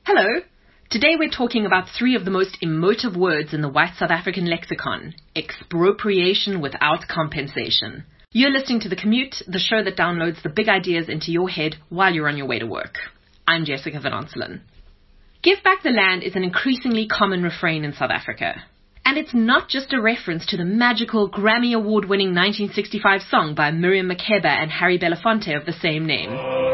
Hello. Today we're talking about three of the most emotive words in the white South African lexicon: expropriation without compensation. You're listening to The Commute, the show that downloads the big ideas into your head while you're on your way to work. I'm Jessica Van Onselen. Give back the land is an increasingly common refrain in South Africa. And it's not just a reference to the magical Grammy Award-winning 1965 song by Miriam Makeba and Harry Belafonte of the same name.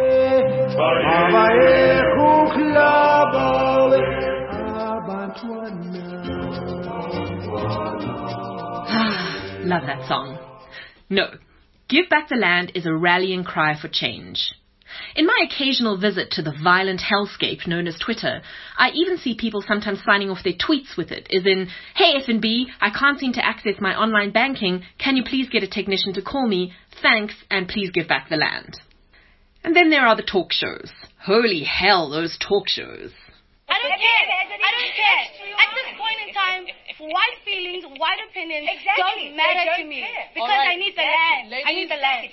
Love that song. No, Give Back the Land is a rallying cry for change. In my occasional visit to the violent hellscape known as Twitter, I even see people sometimes signing off their tweets with it, as in, "Hey F&B, I can't seem to access my online banking. Can you please get a technician to call me? Thanks, and please give back the land." And then there are the talk shows. Holy hell, those talk shows. I don't care. At this point in time, white feelings, white opinions don't matter to me. Because I need the land. I need the land.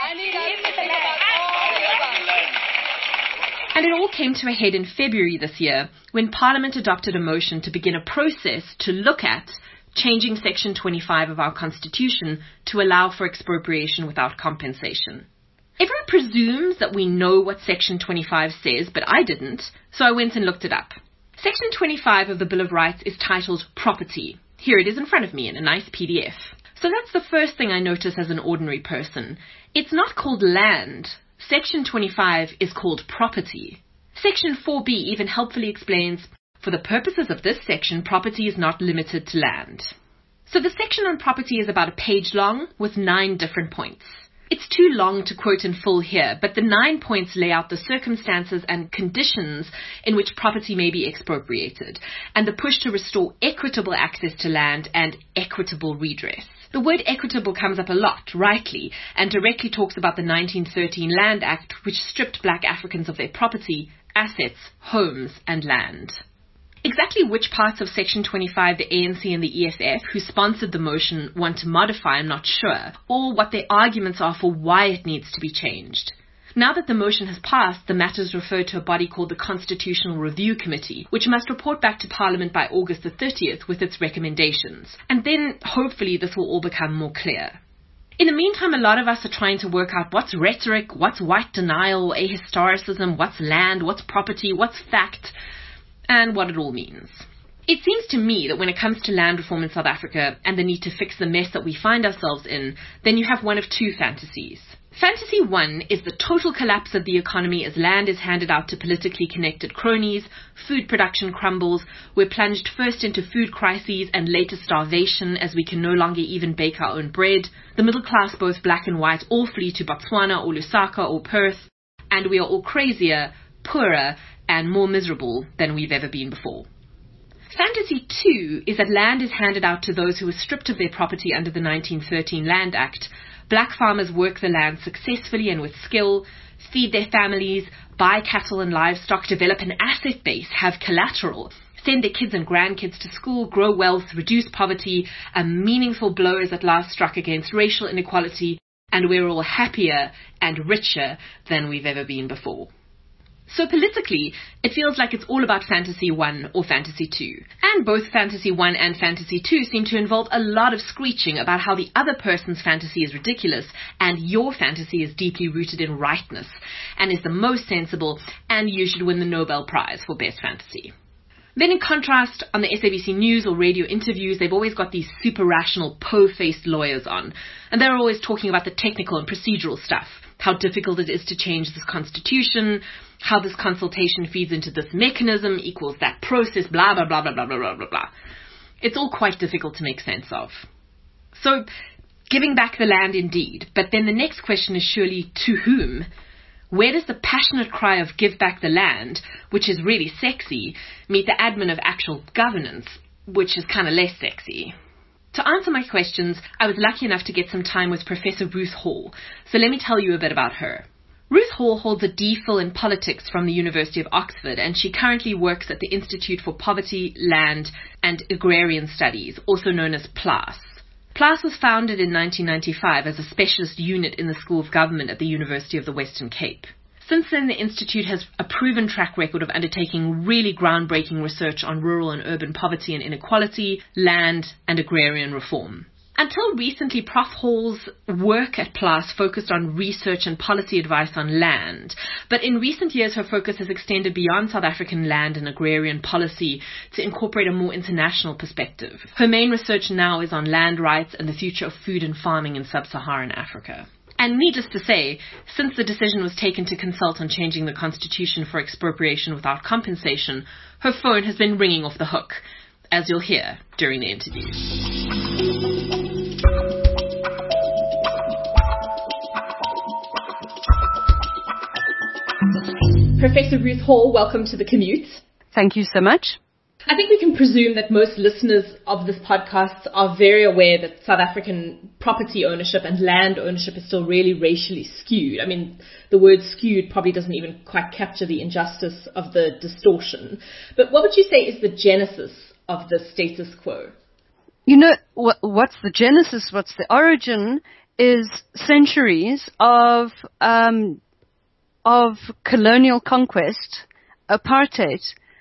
And it all came to a head in February this year when Parliament adopted a motion to begin a process to look at changing Section 25 of our Constitution to allow for expropriation without compensation. Everyone presumes that we know what Section 25 says, but I didn't, so I went and looked it up. Section 25 of the Bill of Rights is titled Property. Here it is in front of me in a nice PDF. So that's the first thing I notice as an ordinary person. It's not called land. Section 25 is called property. Section 4B even helpfully explains, for the purposes of this section, property is not limited to land. So the section on property is about a page long with 9 different points. It's too long to quote in full here, but the 9 points lay out the circumstances and conditions in which property may be expropriated, and the push to restore equitable access to land and equitable redress. The word equitable comes up a lot, rightly, and directly talks about the 1913 Land Act, which stripped black Africans of their property, assets, homes, and land. Exactly which parts of Section 25 the ANC and the EFF, who sponsored the motion, want to modify, I'm not sure, or what their arguments are for why it needs to be changed. Now that the motion has passed, the matter is referred to a body called the Constitutional Review Committee, which must report back to Parliament by August the 30th with its recommendations. And then, hopefully, this will all become more clear. In the meantime, a lot of us are trying to work out what's rhetoric, what's white denial, ahistoricism, what's land, what's property, what's fact, and what it all means. It seems to me that when it comes to land reform in South Africa and the need to fix the mess that we find ourselves in, then you have one of two fantasies. Fantasy 1 is the total collapse of the economy as land is handed out to politically connected cronies, food production crumbles, we're plunged first into food crises and later starvation as we can no longer even bake our own bread, the middle class, both black and white, all flee to Botswana or Lusaka or Perth, and we are all crazier, poorer, and more miserable than we've ever been before. Fantasy 2 is that land is handed out to those who were stripped of their property under the 1913 Land Act. Black farmers work the land successfully and with skill, feed their families, buy cattle and livestock, develop an asset base, have collateral, send their kids and grandkids to school, grow wealth, reduce poverty. A meaningful blow is at last struck against racial inequality, and we're all happier and richer than we've ever been before. So politically, it feels like it's all about Fantasy 1 or Fantasy 2. And both Fantasy 1 and Fantasy 2 seem to involve a lot of screeching about how the other person's fantasy is ridiculous and your fantasy is deeply rooted in rightness and is the most sensible and you should win the Nobel Prize for Best Fantasy. Then in contrast, on the SABC News or radio interviews, they've always got these super rational, po-faced lawyers on. And they're always talking about the technical and procedural stuff. How difficult it is to change this constitution, how this consultation feeds into this mechanism, equals that process, blah, blah, blah, blah, blah, blah, blah, blah. It's all quite difficult to make sense of. So, giving back the land indeed. But then the next question is surely, to whom? Where does the passionate cry of give back the land, which is really sexy, meet the admin of actual governance, which is kind of less sexy? To answer my questions, I was lucky enough to get some time with Professor Ruth Hall, so let me tell you a bit about her. Ruth Hall holds a DPhil in politics from the University of Oxford, and she currently works at the Institute for Poverty, Land and Agrarian Studies, also known as PLAS. PLAS was founded in 1995 as a specialist unit in the School of Government at the University of the Western Cape. Since then, the Institute has a proven track record of undertaking really groundbreaking research on rural and urban poverty and inequality, land, and agrarian reform. Until recently, Prof. Hall's work at PLAS focused on research and policy advice on land, but in recent years her focus has extended beyond South African land and agrarian policy to incorporate a more international perspective. Her main research now is on land rights and the future of food and farming in sub-Saharan Africa. And needless to say, since the decision was taken to consult on changing the constitution for expropriation without compensation, her phone has been ringing off the hook, as you'll hear during the interview. Professor Ruth Hall, welcome to The Commute. Thank you so much. I think we can presume that most listeners of this podcast are very aware that South African property ownership and land ownership is still really racially skewed. I mean, the word skewed probably doesn't even quite capture the injustice of the distortion. But what would you say is the genesis of the status quo? You know, what's the genesis, what's the origin is centuries of colonial conquest, apartheid,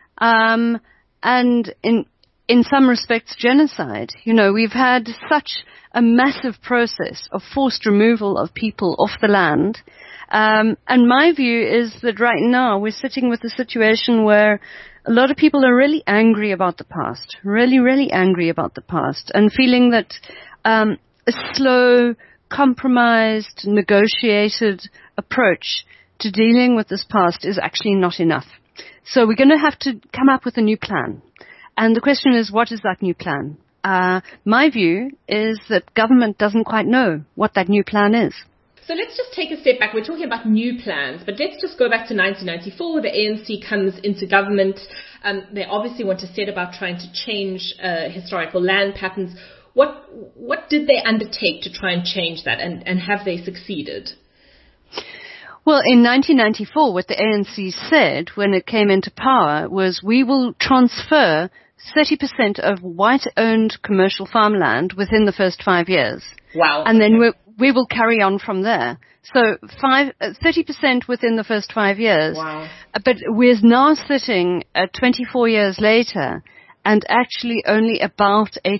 and in some respects genocide. You know, we've had such a massive process of forced removal of people off the land. And my view is that right now we're sitting with a situation where a lot of people are really angry about the past, really, really angry about the past, and feeling that a slow, compromised, negotiated approach to dealing with this past is actually not enough. So we're going to have to come up with a new plan. And the question is, what is that new plan? My view is that government doesn't quite know what that new plan is. So let's just take a step back. We're talking about new plans, but let's just go back to 1994. The ANC comes into government. They obviously want to set about trying to change historical land patterns. What did they undertake to try and change that, and have they succeeded? Well, in 1994, what the ANC said when it came into power was, we will transfer 30% of white-owned commercial farmland within the first 5 years. Wow. And then we will carry on from there. So 30% within the first 5 years. Wow. But we're now sitting at 24 years later, and actually only about 8%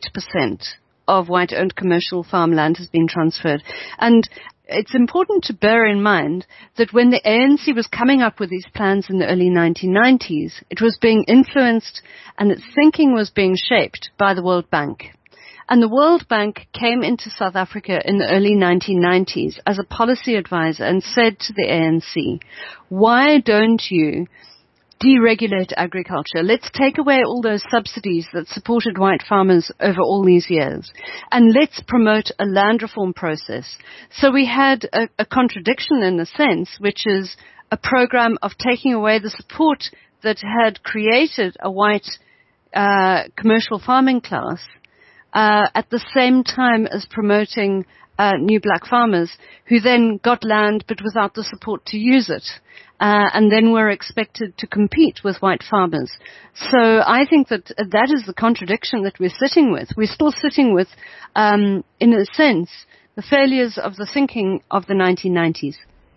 of white-owned commercial farmland has been transferred. And it's important to bear in mind that when the ANC was coming up with these plans in the early 1990s, it was being influenced and its thinking was being shaped by the World Bank. And the World Bank came into South Africa in the early 1990s as a policy advisor and said to the ANC, why don't you deregulate agriculture? Let's take away all those subsidies that supported white farmers over all these years, and let's promote a land reform process. So we had a contradiction in a sense, which is a program of taking away the support that had created a white commercial farming class, at the same time as promoting new black farmers who then got land but without the support to use it. And then were expected to compete with white farmers. So I think that that is the contradiction that we're sitting with. We're still sitting with, in a sense, the failures of the thinking of the 1990s.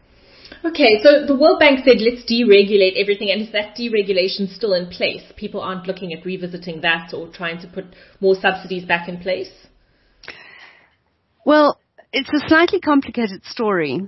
Okay, so the World Bank said, let's deregulate everything, and is that deregulation still in place? People aren't looking at revisiting that or trying to put more subsidies back in place? Well, it's a slightly complicated story.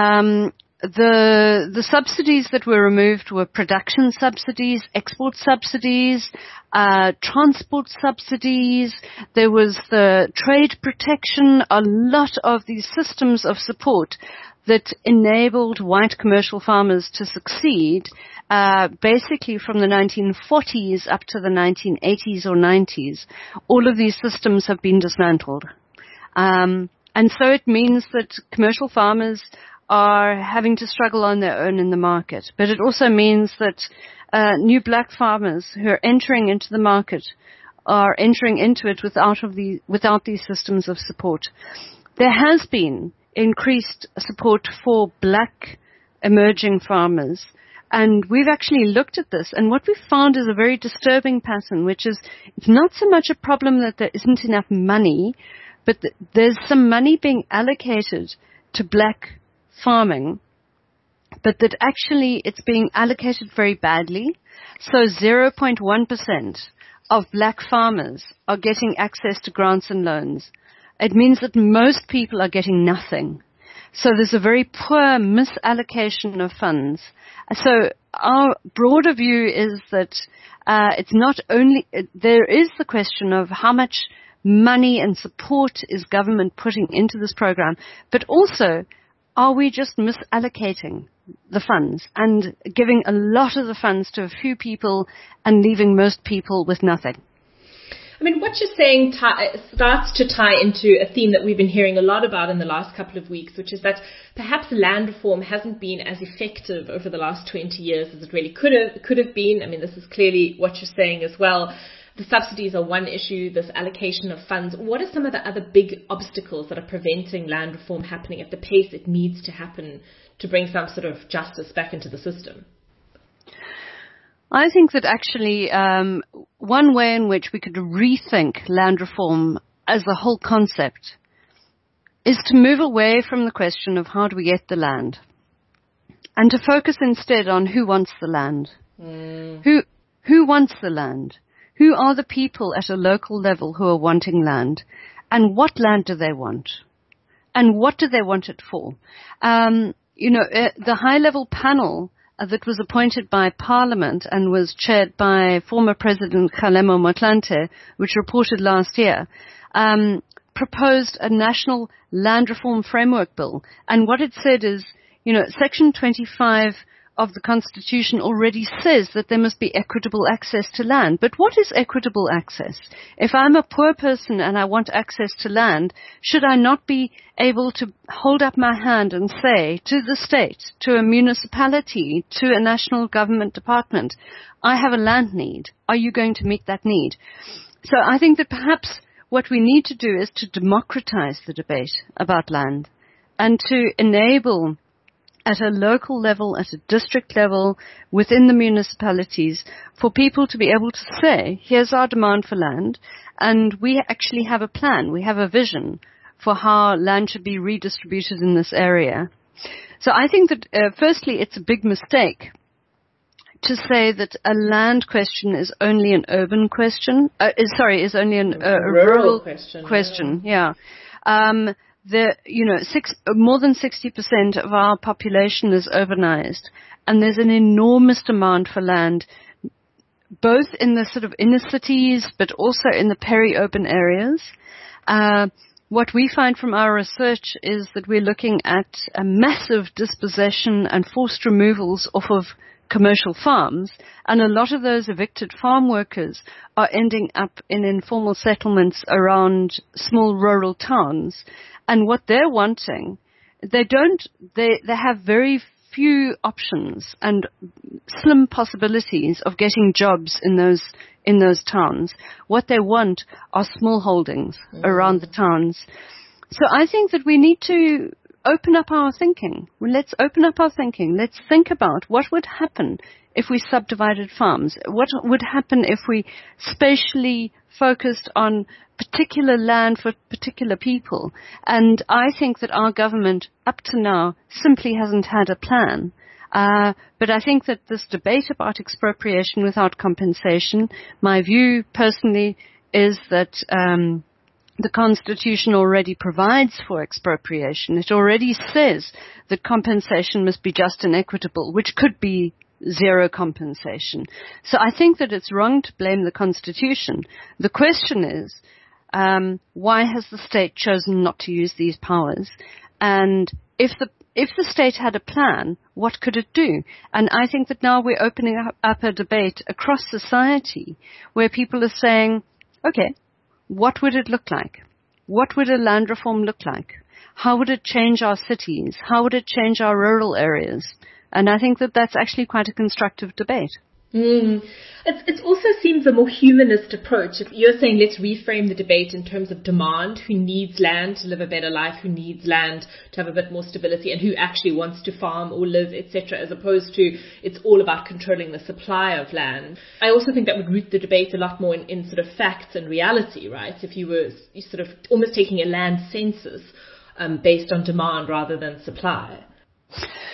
The subsidies that were removed were production subsidies, export subsidies, transport subsidies. There was the trade protection, a lot of these systems of support that enabled white commercial farmers to succeed, basically from the 1940s up to the 1980s or 90s. All of these systems have been dismantled. And so it means that commercial farmers are having to struggle on their own in the market. But it also means that new black farmers who are entering into the market are entering into it without these systems of support. There has been increased support for black emerging farmers, and we've actually looked at this, and what we've found is a very disturbing pattern, which is it's not so much a problem that there isn't enough money, but there's some money being allocated to black farming but that actually it's being allocated very badly. So 0.1% of black farmers are getting access to grants and loans. It means that most people are getting nothing. So there's a very poor misallocation of funds. So our broader view is that it's not only, there is the question of how much money and support is government putting into this program, but also, are we just misallocating the funds and giving a lot of the funds to a few people and leaving most people with nothing? I mean, what you're saying starts to tie into a theme that we've been hearing a lot about in the last couple of weeks, which is that perhaps land reform hasn't been as effective over the last 20 years as it really could have been. I mean, this is clearly what you're saying as well. The subsidies are one issue, this allocation of funds. What are some of the other big obstacles that are preventing land reform happening at the pace it needs to happen to bring some sort of justice back into the system? I think that actually one way in which we could rethink land reform as a whole concept is to move away from the question of how do we get the land and to focus instead on who wants the land. Who wants the land? Who are the people at a local level who are wanting land? And what land do they want? And what do they want it for? The high-level panel that was appointed by Parliament and was chaired by former President Kgalema Motlanthe, which reported last year, proposed a national land reform framework bill. And what it said is, Section 25 of the Constitution already says that there must be equitable access to land. But what is equitable access? If I'm a poor person and I want access to land, should I not be able to hold up my hand and say to the state, to a municipality, to a national government department, I have a land need. Are you going to meet that need? So I think that perhaps what we need to do is to democratize the debate about land and to enable at a local level, at a district level, within the municipalities, for people to be able to say, here's our demand for land, and we actually have a plan, we have a vision for how land should be redistributed in this area. So I think that, firstly, it's a big mistake to say that a land question is only an urban question, is only a rural question. Yeah. More than 60% of our population is urbanized, and there's an enormous demand for land, both in the sort of inner cities, but also in the peri-urban areas. What we find from our research is that we're looking at a massive dispossession and forced removals off of commercial farms, and a lot of those evicted farm workers are ending up in informal settlements around small rural towns. And what they're wanting, they have very few options and slim possibilities of getting jobs in those towns. What they want are small holdings around the towns. So I think that we need to open up our thinking. Let's open up our thinking. Let's think about what would happen if we subdivided farms. What would happen if we spatially focused on particular land for particular people? And I think that our government up to now simply hasn't had a plan. But I think that this debate about expropriation without compensation, my view personally is that the Constitution already provides for expropriation. It already says that compensation must be just and equitable, which could be zero compensation. So I think that it's wrong to blame the Constitution. The question is, why has the state chosen not to use these powers? And if the state had a plan, what could it do? And I think that now we're opening up a debate across society where people are saying, okay, what would it look like? What would a land reform look like? How would it change our cities? How would it change our rural areas? And I think that that's actually quite a constructive debate. It also seems a more humanist approach. If you're saying let's reframe the debate in terms of demand, who needs land to live a better life, who needs land to have a bit more stability, and who actually wants to farm or live, etc., as opposed to it's all about controlling the supply of land. I also think that would root the debate a lot more in sort of facts and reality, right? If you were sort of almost taking a land census based on demand rather than supply.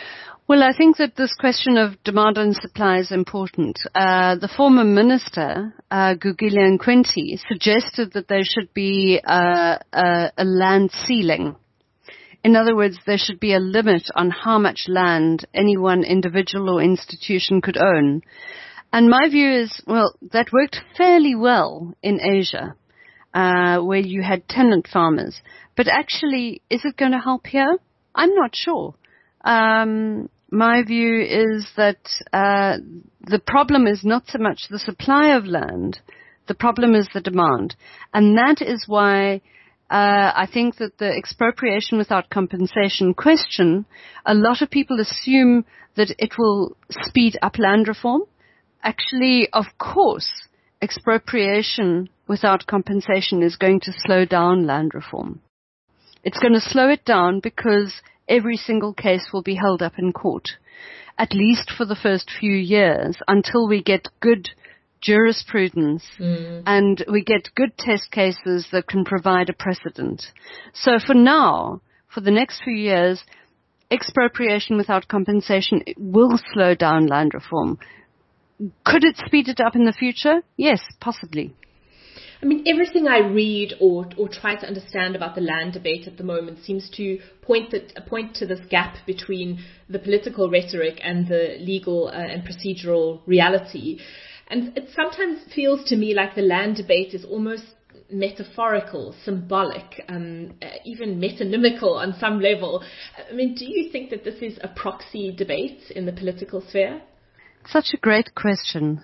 Well, I think that this question of demand and supply is important. The former minister, Gugulia Nkwinti, suggested that there should be a land ceiling. In other words, there should be a limit on how much land any one individual or institution could own. And my view is, well, that worked fairly well in Asia, where you had tenant farmers. But actually, is it going to help here? I'm not sure. My view is that the problem is not so much the supply of land, the problem is the demand. And that is why I think that the expropriation without compensation question, a lot of people assume that it will speed up land reform. Actually, of course, expropriation without compensation is going to slow down land reform. It's going to slow it down because every single case will be held up in court, at least for the first few years, until we get good jurisprudence and we get good test cases that can provide a precedent. So for now, for the next few years, expropriation without compensation will slow down land reform. Could it speed it up in the future? Yes, possibly. I mean, everything I read or try to understand about the land debate at the moment seems to point to this gap between the political rhetoric and the legal and procedural reality. And it sometimes feels to me like the land debate is almost metaphorical, symbolic, even metonymical on some level. I mean, do you think that this is a proxy debate in the political sphere? Such a great question.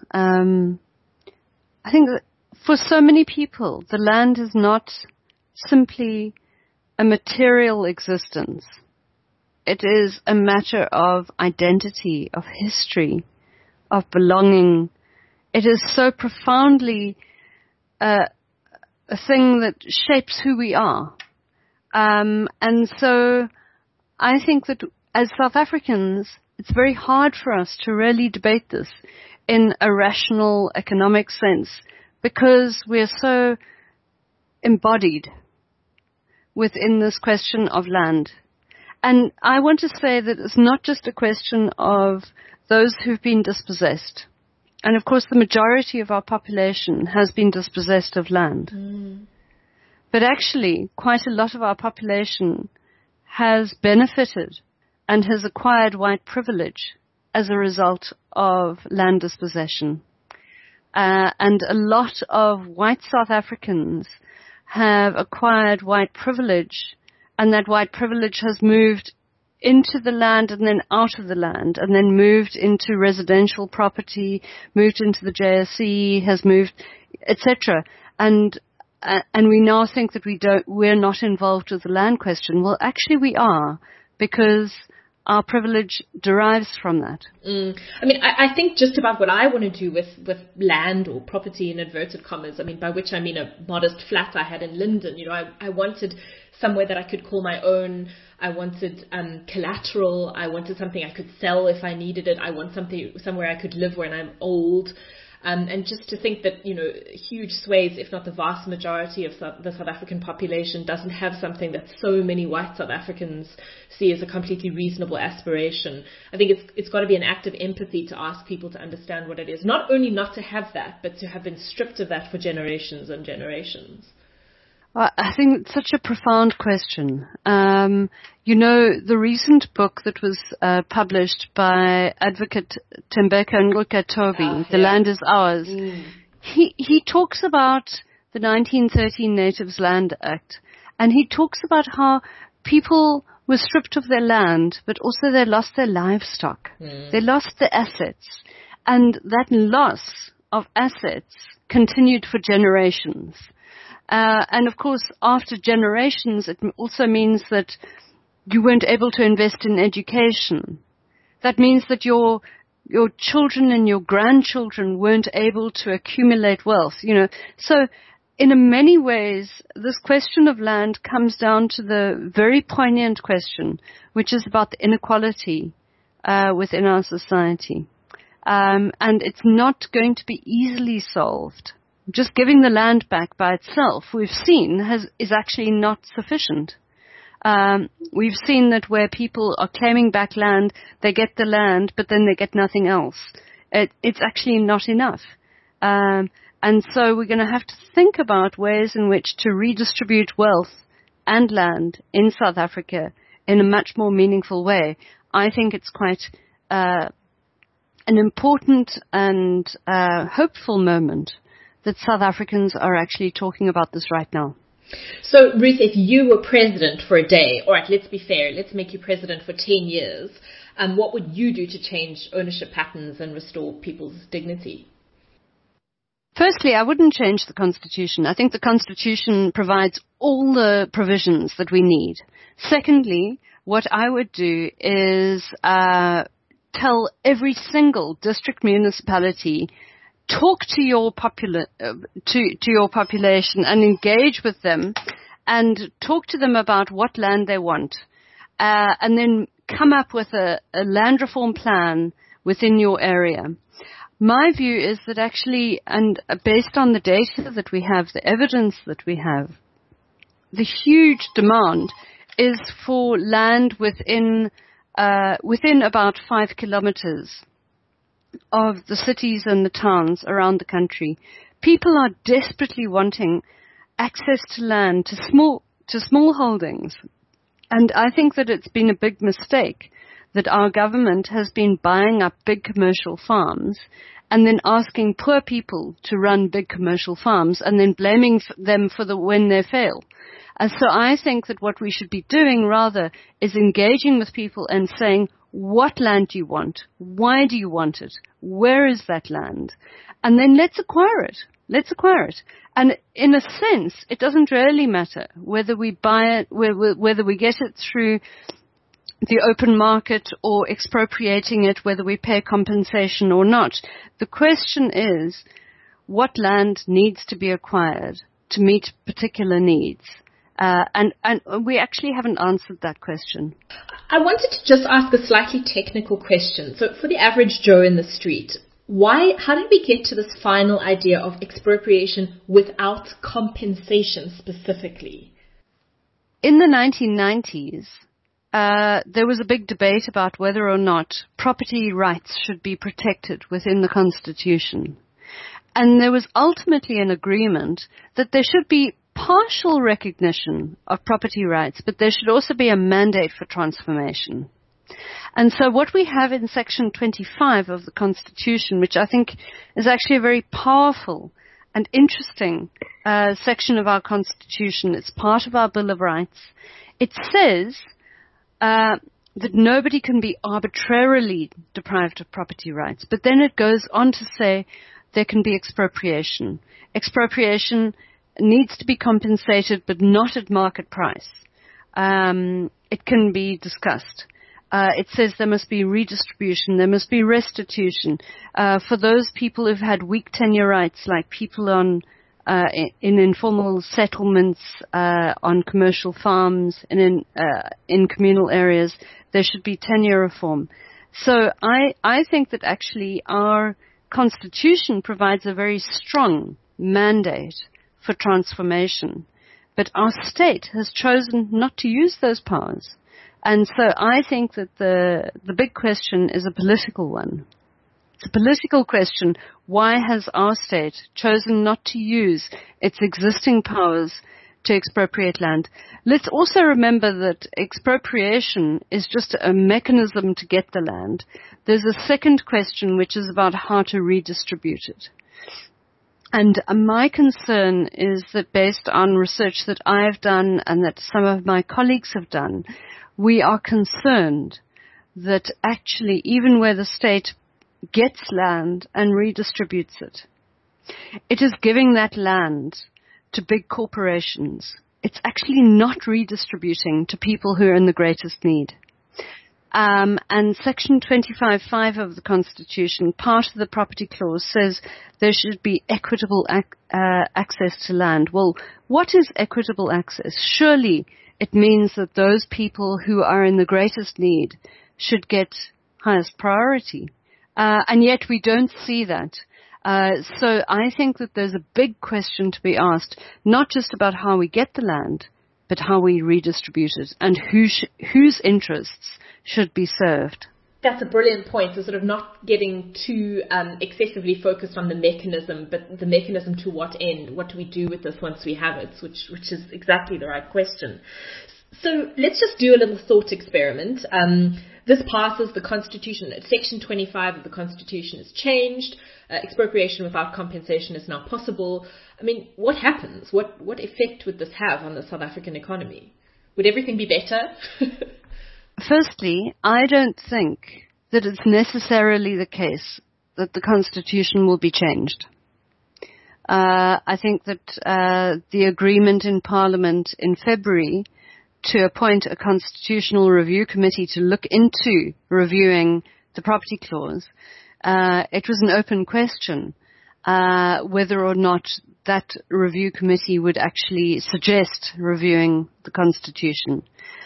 I think that for so many people, the land is not simply a material existence. It is a matter of identity, of history, of belonging. It is so profoundly a thing that shapes who we are. And so I think that as South Africans, it's very hard for us to really debate this in a rational economic sense, because we're so embodied within this question of land. And I want to say that it's not just a question of those who've been dispossessed. And of course, the majority of our population has been dispossessed of land. But actually, quite a lot of our population has benefited and has acquired white privilege as a result of land dispossession. And a lot of white South Africans have acquired white privilege, and that white privilege has moved into the land and then out of the land, and then moved into residential property, moved into the JSE, has moved, etc. And we now think that we're not involved with the land question. Well, actually we are, because our privilege derives from that. I mean, I think just about what I want to do with land or property in inverted commas, I mean, by which I mean a modest flat I had in Linden. You know, I wanted somewhere that I could call my own. I wanted collateral. I wanted something I could sell if I needed it. I want somewhere I could live when I'm old. And just to think that, you know, huge swathes, if not the vast majority of the South African population doesn't have something that so many white South Africans see as a completely reasonable aspiration. I think it's got to be an act of empathy to ask people to understand what it is. Not only not to have that, but to have been stripped of that for generations and generations. I think it's such a profound question. You know, the recent book that was published by advocate Tembeka Ngcukaitobi, The Land is Ours, he talks about the 1913 Natives Land Act, and he talks about how people were stripped of their land, but also they lost their livestock. They lost their assets. And that loss of assets continued for generations. And of course, after generations, it also means that you weren't able to invest in education. That means that your children and your grandchildren weren't able to accumulate wealth, you know. So in many ways, this question of land comes down to the very poignant question, which is about the inequality within our society. And it's not going to be easily solved. Just giving the land back by itself, we've seen, is actually not sufficient. We've seen that where people are claiming back land, they get the land, but then they get nothing else. It's actually not enough. And so we're going to have to think about ways in which to redistribute wealth and land in South Africa in a much more meaningful way. I think it's quite an important and hopeful moment that South Africans are actually talking about this right now. So, Ruth, if you were president for a day, all right, let's be fair, let's make you president for 10 years, what would you do to change ownership patterns and restore people's dignity? Firstly, I wouldn't change the Constitution. I think the Constitution provides all the provisions that we need. Secondly, what I would do is tell every single district municipality, talk to your your population and engage with them and talk to them about what land they want, and then come up with a land reform plan within your area. My view is that actually, and based on the data that we have, the evidence that we have, the huge demand is for land within about 5 kilometers of the cities and the towns around the country. People are desperately wanting access to land, to small holdings. And I think that it's been a big mistake that our government has been buying up big commercial farms and then asking poor people to run big commercial farms and then blaming them for when they fail. And so I think that what we should be doing rather is engaging with people and saying, what land do you want? Why do you want it? Where is that land? And then let's acquire it. Let's acquire it. And in a sense, it doesn't really matter whether we buy it, whether we get it through the open market or expropriating it, whether we pay compensation or not. The question is, what land needs to be acquired to meet particular needs? And we actually haven't answered that question. I wanted to just ask a slightly technical question. So for the average Joe in the street, how did we get to this final idea of expropriation without compensation specifically? In the 1990s, there was a big debate about whether or not property rights should be protected within the Constitution. And there was ultimately an agreement that there should be partial recognition of property rights, but there should also be a mandate for transformation. And so what we have in Section 25 of the Constitution, which I think is actually a very powerful and interesting section of our Constitution, it's part of our Bill of Rights, it says that nobody can be arbitrarily deprived of property rights. But then it goes on to say there can be expropriation. Expropriation needs to be compensated, but not at market price. It can be discussed. It says there must be redistribution, there must be restitution. For those people who've had weak tenure rights, like people on in informal settlements, on commercial farms, and in communal areas, there should be tenure reform. So I think that actually our Constitution provides a very strong mandate for transformation, but our state has chosen not to use those powers. And so I think that the big question is a political one. It's a political question. Why has our state chosen not to use its existing powers to expropriate land? Let's also remember that expropriation is just a mechanism to get the land. There's a second question, which is about how to redistribute it. And my concern is that based on research that I've done and that some of my colleagues have done, we are concerned that actually even where the state gets land and redistributes it, it is giving that land to big corporations. It's actually not redistributing to people who are in the greatest need. And Section 25(5) of the Constitution, part of the property clause, says there should be equitable access to land. Well, what is equitable access? Surely it means that those people who are in the greatest need should get highest priority. And yet we don't see that. So I think that there's a big question to be asked, not just about how we get the land, but how we redistribute it and whose interests should be served. That's a brilliant point. So sort of not getting too excessively focused on the mechanism, but the mechanism to what end? What do we do with this once we have it? Which is exactly the right question. So let's just do a little thought experiment. This passes the Constitution. Section 25 of the Constitution is changed. Expropriation without compensation is now possible. I mean, what happens? What effect would this have on the South African economy? Would everything be better? Firstly, I don't think that it's necessarily the case that the Constitution will be changed. I think that the agreement in Parliament in February to appoint a Constitutional Review Committee to look into reviewing the property clause, it was an open question whether or not that review committee would actually suggest reviewing the Constitution.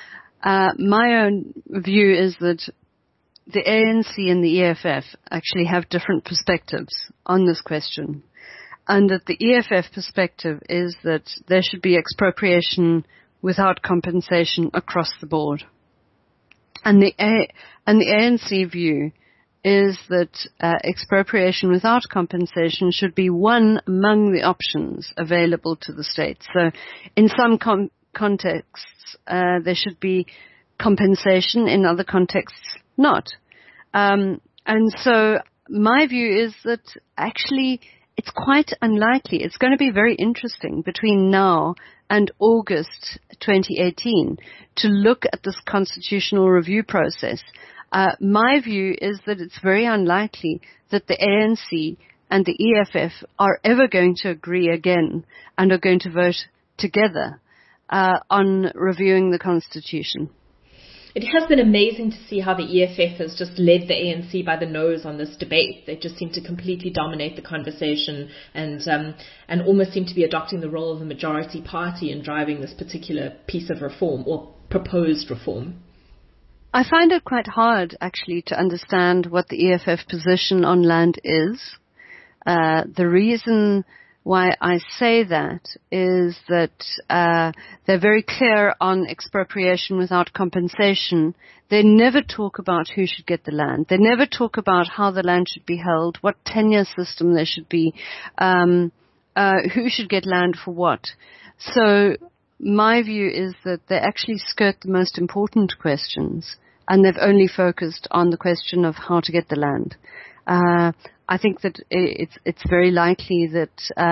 My own view is that the ANC and the EFF actually have different perspectives on this question. And that the EFF perspective is that there should be expropriation without compensation across the board. And the ANC view is that expropriation without compensation should be one among the options available to the state. So in some contexts, there should be compensation, in other contexts, not. And so my view is that actually it's quite unlikely. It's going to be very interesting between now and August 2018 to look at this constitutional review process. My view is that it's very unlikely that the ANC and the EFF are ever going to agree again and are going to vote together on reviewing the Constitution. It has been amazing to see how the EFF has just led the ANC by the nose on this debate. They just seem to completely dominate the conversation and almost seem to be adopting the role of a majority party in driving this particular piece of reform or proposed reform. I find it quite hard, actually, to understand what the EFF position on land is. The reason why I say that is that they're very clear on expropriation without compensation. They never talk about who should get the land. They never talk about how the land should be held, what tenure system there should be, who should get land for what. So my view is that they actually skirt the most important questions, and they've only focused on the question of how to get the land. I think that it's very likely that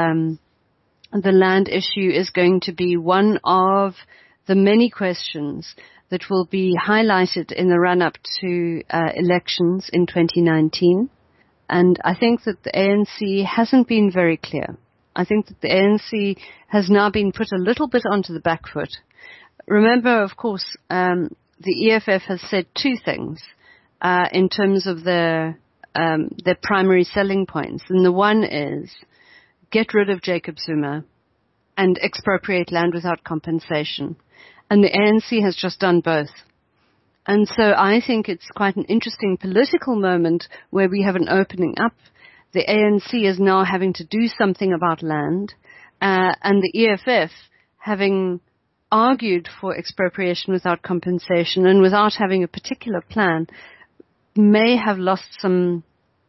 the land issue is going to be one of the many questions that will be highlighted in the run-up to elections in 2019. And I think that the ANC hasn't been very clear. I think that the ANC has now been put a little bit onto the back foot. Remember, of course, the EFF has said two things in terms of their primary selling points. And the one is get rid of Jacob Zuma and expropriate land without compensation. And the ANC has just done both. And so I think it's quite an interesting political moment where we have an opening up. The ANC is now having to do something about land, and the EFF, having argued for expropriation without compensation and without having a particular plan, may have lost some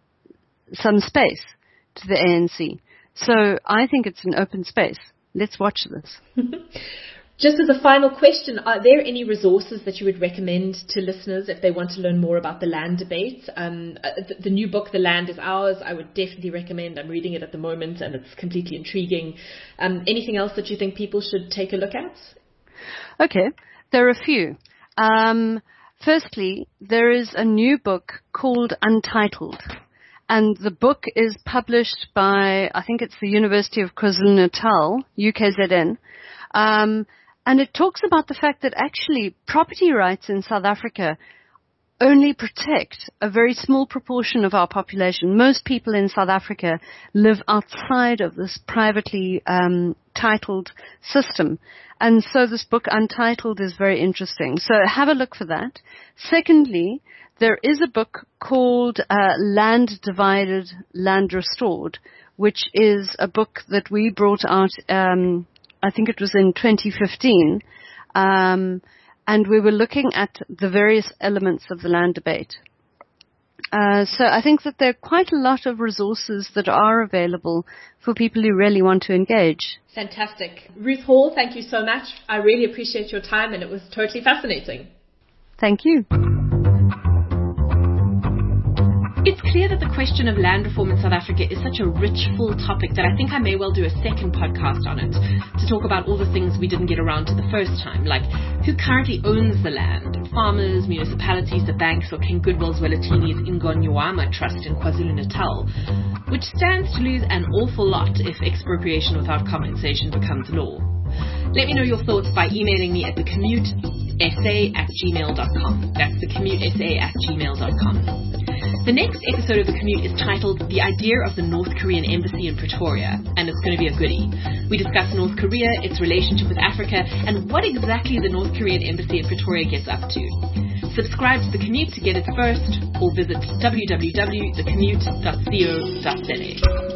space to the ANC. So I think it's an open space. Let's watch this. Just as a final question, are there any resources that you would recommend to listeners if they want to learn more about the land debate? The new book, The Land is Ours, I would definitely recommend. I'm reading it at the moment and it's completely intriguing. Anything else that you think people should take a look at? Okay, there are a few. Firstly, there is a new book called Untitled. And the book is published by, I think it's the University of KwaZulu-Natal, UKZN. And it talks about the fact that actually property rights in South Africa only protect a very small proportion of our population. Most people in South Africa live outside of this privately titled system. And so this book, Untitled, is very interesting. So have a look for that. Secondly, there is a book called Land Divided, Land Restored, which is a book that we brought out I think it was in 2015, and we were looking at the various elements of the land debate. So I think that there are quite a lot of resources that are available for people who really want to engage. Fantastic. Ruth Hall, thank you so much. I really appreciate your time, and it was totally fascinating. Thank you. It's clear that the question of land reform in South Africa is such a rich, full topic that I think I may well do a second podcast on it to talk about all the things we didn't get around to the first time, like who currently owns the land, farmers, municipalities, the banks, or King Goodwill Zwelithini's Ingonyama Trust in KwaZulu-Natal, which stands to lose an awful lot if expropriation without compensation becomes law. Let me know your thoughts by emailing me at thecommutesa@gmail.com. That's thecommutesa@gmail.com. The next episode of The Commute is titled The Idea of the North Korean Embassy in Pretoria, and it's going to be a goodie. We discuss North Korea, its relationship with Africa, and what exactly the North Korean Embassy in Pretoria gets up to. Subscribe to The Commute to get it first, or visit www.thecommute.co.za.